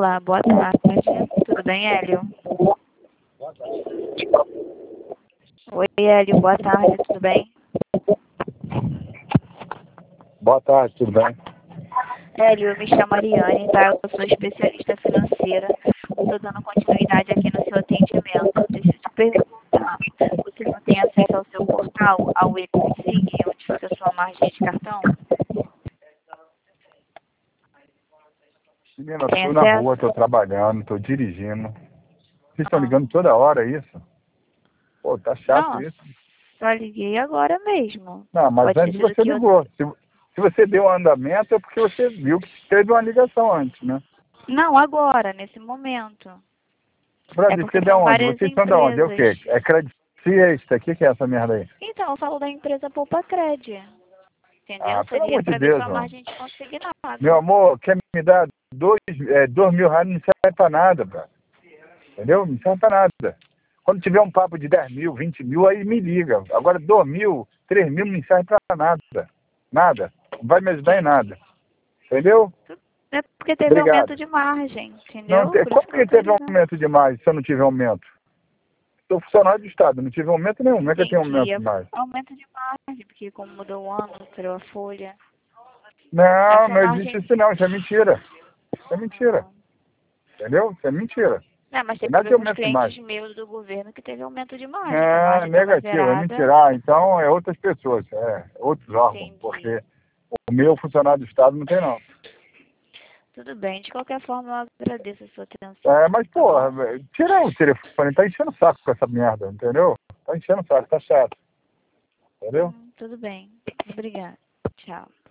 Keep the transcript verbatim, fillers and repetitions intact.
Olá, boa tarde. Tudo bem, Hélio? Oi, Hélio, boa tarde, tudo bem? Boa tarde, tudo bem? Hélio, eu me chamo Ariane, tá? Eu sou especialista financeira. Estou dando continuidade aqui no seu atendimento. Deixa eu te perguntar, você não tem acesso ao seu portal, ao EcoSig, onde fica a sua margem de cartão? Menina, eu Tem tô na acesso? rua, tô trabalhando, tô dirigindo. Vocês estão Ah. ligando toda hora, é isso? Pô, tá chato Não, isso. só liguei agora mesmo. Não, mas Pode ter antes sido você que eu... ligou. Se, se você deu andamento é porque você viu que teve uma ligação antes, né? Não, agora, nesse momento. Brasil, É você porque de são onde? várias Vocês são de onde? É o quê? empresas. É Credit Suisse? O que que é essa merda aí? Então, eu falo da empresa Poupa Cred. Entendeu? Ah, pelo Seria amor de para ver Deus, sua mano. margem de consignado. Meu amor, quer me dar dois, é, dois mil reais não serve pra nada, cara. Entendeu? Não serve pra nada. Quando tiver um papo de dez mil, vinte mil, aí me liga. Agora dois mil, três mil não serve pra nada. Nada. Não vai me ajudar em nada. Entendeu? É porque teve Obrigado. aumento de margem, Não, entendeu? te- Por isso como que eu que tô teve ligando. aumento demais se eu não tive aumento? Sou funcionário do Estado, não tive aumento nenhum. Como é que eu tenho aumento Entendi. demais? Aumento de margem, porque como mudou o ano, tirou a folha. A Não, sua não existe margem... isso não. Isso é mentira. Isso é mentira. Não. Entendeu? Isso é mentira. Não, mas Tem teve nada de alguns aumento demais. clientes meus do governo que teve aumento de margem, que a É margem estava negativo, é zerada. mentira. Ah, então é outras pessoas, é outros órgãos, Entendi. porque o meu funcionário do Estado não tem não. Tudo bem. De qualquer forma, eu agradeço a sua atenção. É, mas, Tá porra, bom? tira o telefone, tá enchendo o saco com essa merda, entendeu? Tá enchendo o saco, tá chato. Entendeu? Hum, tudo bem. Obrigada. Tchau.